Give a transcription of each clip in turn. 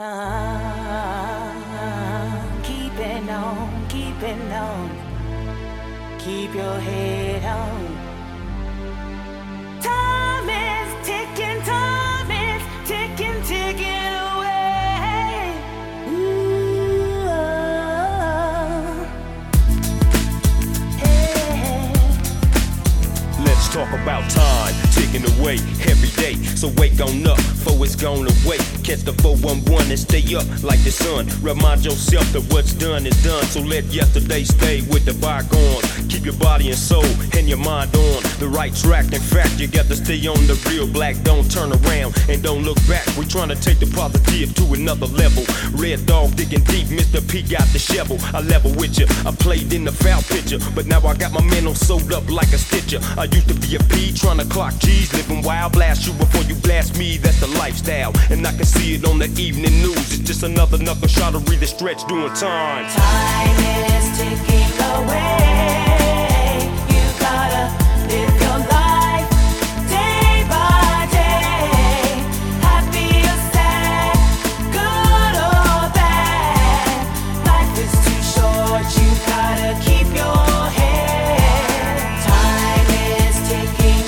Keeping on, keep your head on. Time is ticking, ticking away. Ooh, oh. Hey. Let's talk about time ticking away every day. So wake on up, for it's gone away. Catch the 411 and stay up like the sun. Remind yourself that what's done is done. So let yesterday stay with the bygones. Keep your body and soul and your mind on the right track. In fact, you got to stay on the real black. Don't turn around and don't look back. We're trying to take the positive to another level. Red dog digging deep, Mr. P got the shovel. I level with you, I played in the foul picture, but now I got my mental sewed up like a stitcher. I used to be a P, trying to clock G's, living wild. Blast you before you blast me, that's the lifestyle. And I can see it on the evening news. It's just another knuckle shot to read the stretch doing time. Time is ticking away. You gotta live your life day by day. Happy or sad, good or bad. Life is too short, you gotta keep your head. Time is ticking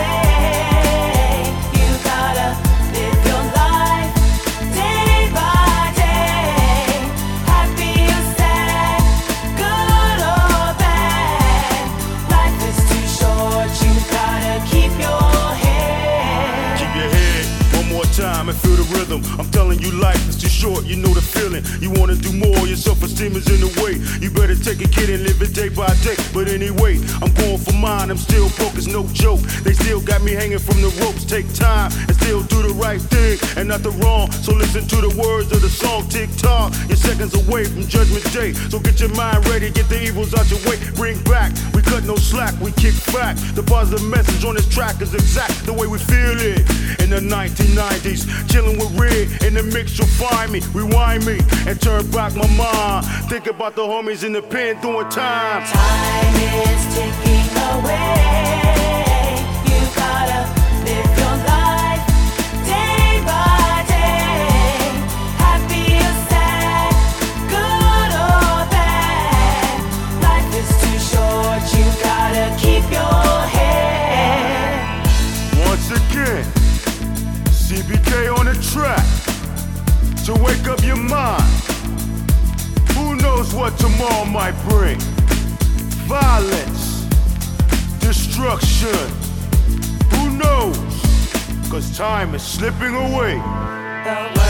away. You gotta live your life day by day. Happy or sad, good or bad. Life is too short, you gotta keep your head. Keep your head one more time and feel the rhythm. I'm telling you, life is too short, you know the feeling. You wanna do more, your self-esteem is in the way. You better take a kid and live it day by day. But anyway, I'm going for mine, I'm still broke, it's no joke. They still got me hanging from the ropes. Take time and still do the right thing and not the wrong. So listen to the words of the song, tick tock. You're seconds away from judgment day. So get your mind ready, get the evils out your way. Bring back, we cut no slack, we kick back. The positive message on this track is exact the way we feel it. In the 1990s, chilling with Red, in the mix you'll find me. Rewind me and turn back my mind. Think about the homies in the pen doing time. Time is ticking away. You gotta live your life day by day. Happy or sad, good or bad. Life is too short, you gotta keep your head. Once again, CBK on the track to wake up your mind. Who knows what tomorrow might bring? Violence, destruction. Who knows? 'Cause time is slipping away. The